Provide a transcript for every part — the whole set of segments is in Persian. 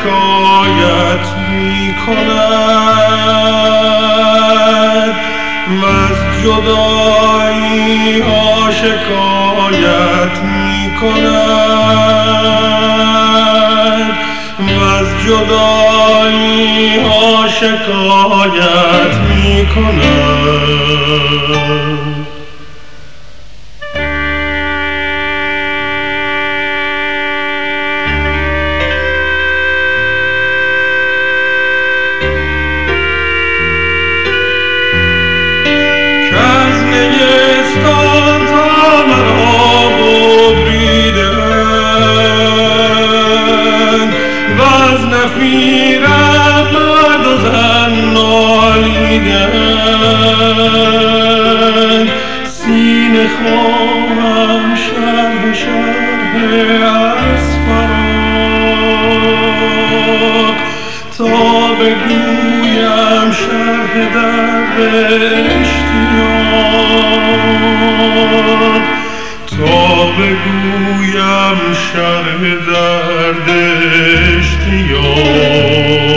شکایت می کند وز جدایی ها شکایت می کند وز جدایی ها شکایت می کند نفیرم مرد و زن نالیدن سینه خواهم شرح شرح از فراق تا بگویم شرح درد اشتیاق تا بگویم شرح درد اشتیاق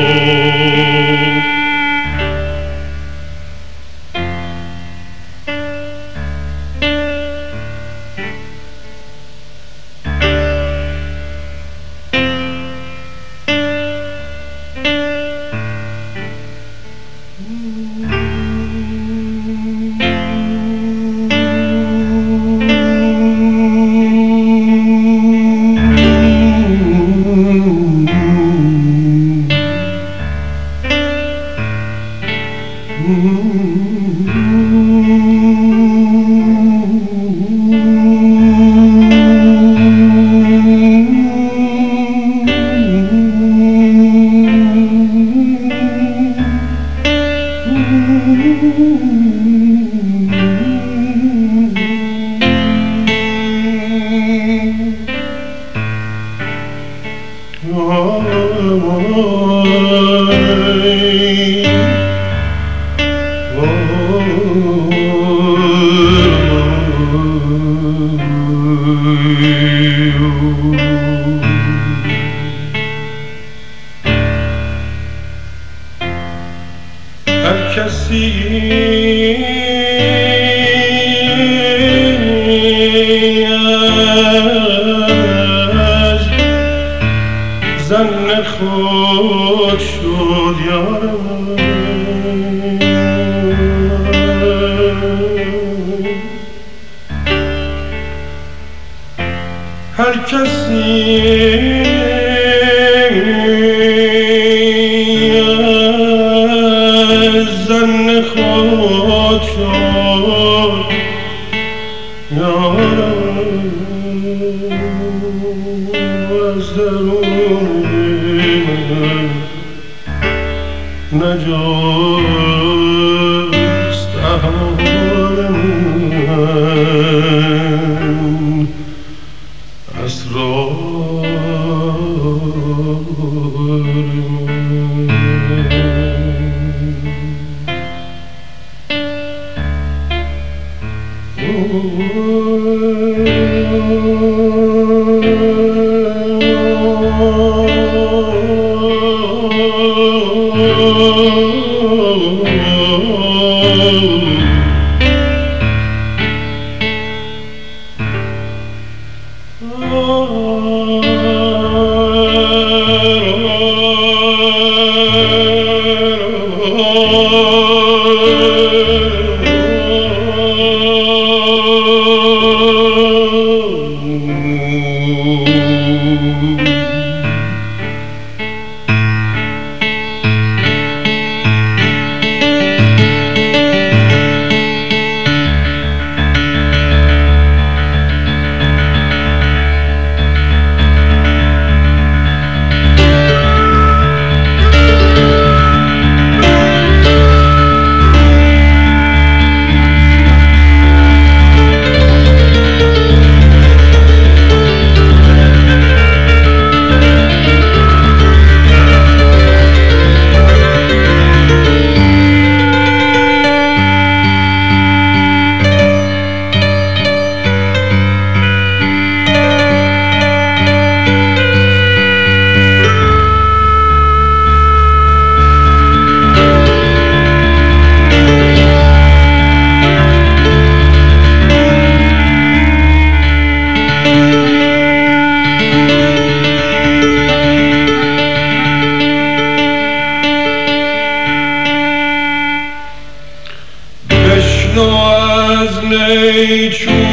هر کسی از زن خود شد یارم هر کسی زن خود شد یارم از درون نجاست احوال من اسرار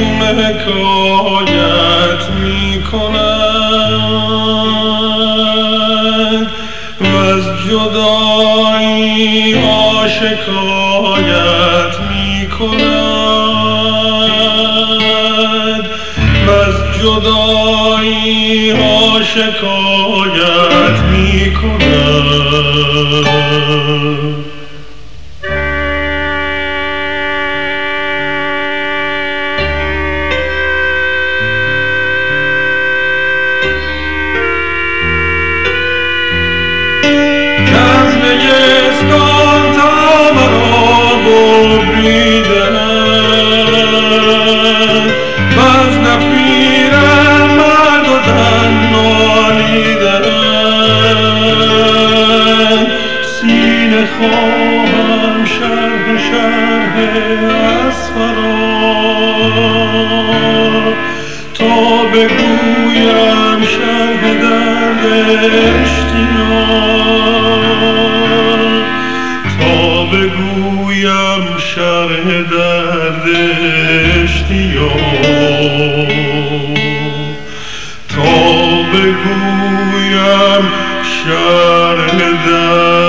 چون حکایت می کند وز جدایی ها شکایت می کند وز جدایی ها شکایت می کند خواهم شرح اسفرا تا بگویم شرح درد اشتیاق تا بگویم شرح درد اشتیاق تا بگویم شرح درد